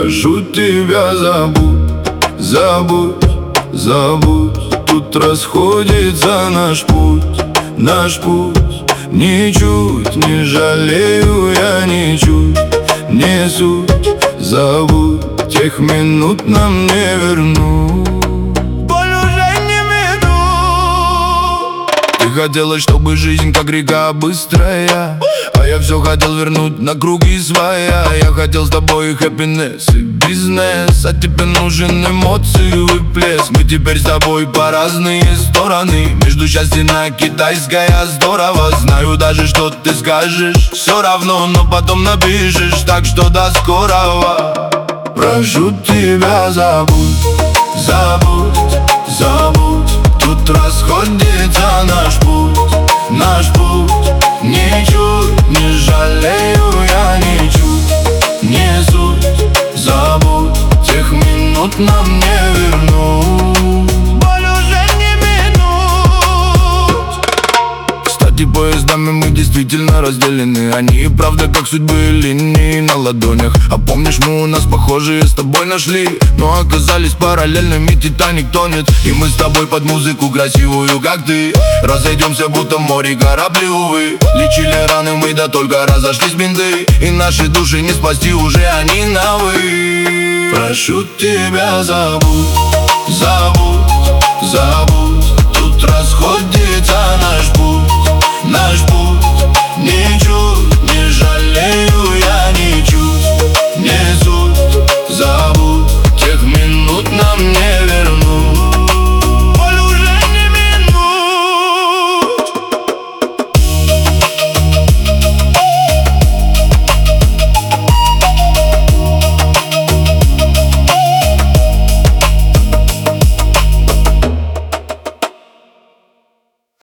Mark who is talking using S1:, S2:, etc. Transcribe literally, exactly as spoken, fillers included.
S1: Прошу тебя, забудь, забудь, забудь. Тут расходится наш путь, наш путь. Ничуть не жалею я, ничуть не суть. Забудь, тех минут нам не вернуть. Боль уже не минут. Ты хотела, чтобы жизнь как река быстрая, а я все хотел вернуть на круги своя. Я хотел с тобой и happiness, и бизнес, а тебе нужен эмоции, выплеск. Мы теперь с тобой по разные стороны. Между счастьем на китайская здорово. Знаю даже, что ты скажешь все равно, но потом напишешь, так что до скорого. Прошу тебя, забудь, забудь, забудь. Тут расходится наш путь, наш путь. Ничуть не жалею я, ничуть не суть. Забудь, тех минут нам не вернуть. Боль уже не минут. Кстати, поездами мы действительно разделены. Они и правда как судьбы линии на ладонях. А помнишь, мы у нас похожие с тобой нашли, но оказались параллельными, Титаник тонет. И мы с тобой под музыку красивую, как ты, разойдемся, будто в море корабли, увы. Лечили раны мы, да только разошлись бинты, и наши души не спасти, уже они на вы. Прошу тебя, забудь,